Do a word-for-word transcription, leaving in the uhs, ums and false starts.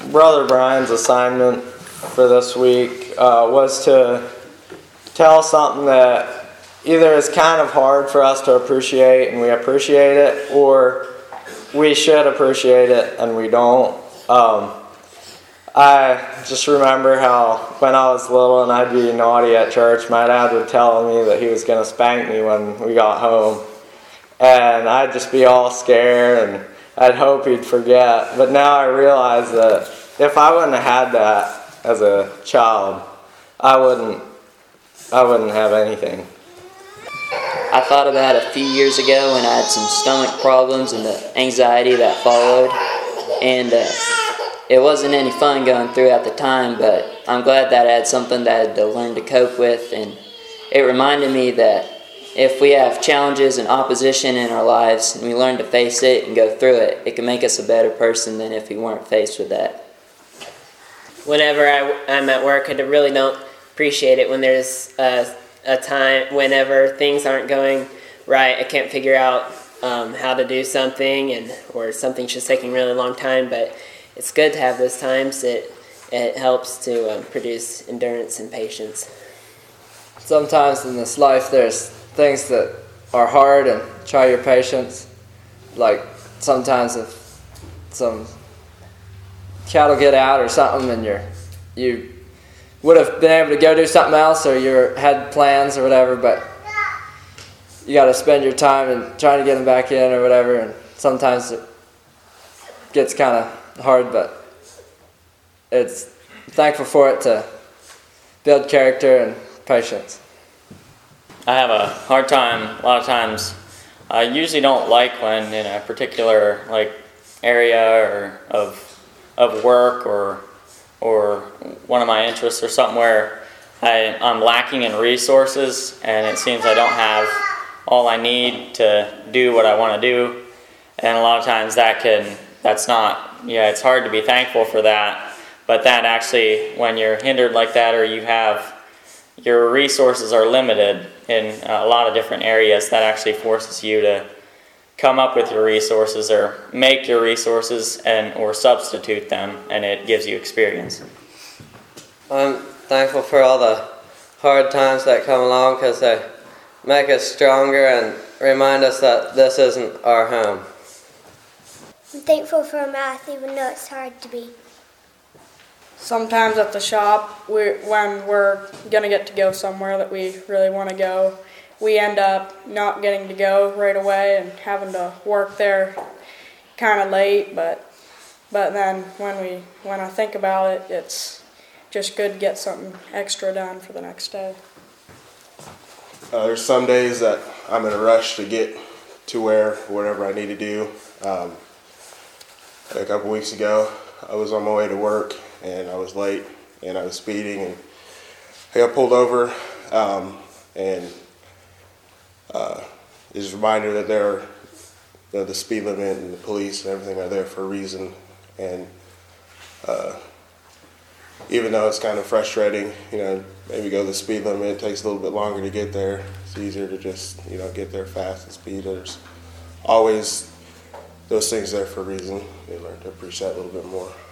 Brother Brian's assignment for this week uh, was to tell something that either is kind of hard for us to appreciate and we appreciate it, or we should appreciate it and we don't. Um, I just remember how when I was little and I'd be naughty at church, my dad would tell me that he was going to spank me when we got home. And I'd just be all scared and I'd hope he'd forget. But now I realize that if I wouldn't have had that as a child, I wouldn't, I wouldn't have anything. I thought about it a few years ago when I had some stomach problems and the anxiety that followed. And uh, it wasn't any fun going through at the time, but I'm glad that I had something that I had to learn to cope with. And it reminded me that if we have challenges and opposition in our lives and we learn to face it and go through it, it can make us a better person than if we weren't faced with that. Whenever I, I'm at work, I really don't appreciate it when there's a, a time, whenever things aren't going right, I can't figure out um, how to do something, and or something's just taking a really long time, but it's good to have those times. It, it helps to um, produce endurance and patience. Sometimes in this life there's things that are hard and try your patience. Like sometimes if some cattle get out or something and you're, you would have been able to go do something else, or you had plans or whatever, but you got to spend your time and trying to get them back in or whatever, and sometimes it gets kind of hard, but it's thankful for it to build character and patience. I have a hard time a lot of times. I usually don't like when in a particular like area or of of work or or one of my interests or something where I, I'm lacking in resources and it seems I don't have all I need to do what I want to do. And a lot of times that can, that's not, yeah, it's hard to be thankful for that. But that actually, when you're hindered like that, or you have, your resources are limited in a lot of different areas, that actually forces you to come up with your resources or make your resources and or substitute them, and it gives you experience. I'm thankful for all the hard times that come along because they make us stronger and remind us that this isn't our home. I'm thankful for math, even though it's hard to be. Sometimes at the shop, we, when we're going to get to go somewhere that we really want to go, we end up not getting to go right away and having to work there kind of late. But but then when we when I think about it, it's just good to get something extra done for the next day. Uh, there's some days that I'm in a rush to get to where whatever I need to do. Um, a couple weeks ago, I was on my way to work and I was late and I was speeding and I got pulled over, um, and uh, it's a reminder that there are, you know, the speed limit and the police and everything are there for a reason. And uh, even though it's kind of frustrating, you know, maybe go the speed limit, it takes a little bit longer to get there. It's easier to just, you know, get there fast and speed. There's always those things there for a reason. You learn to appreciate that a little bit more.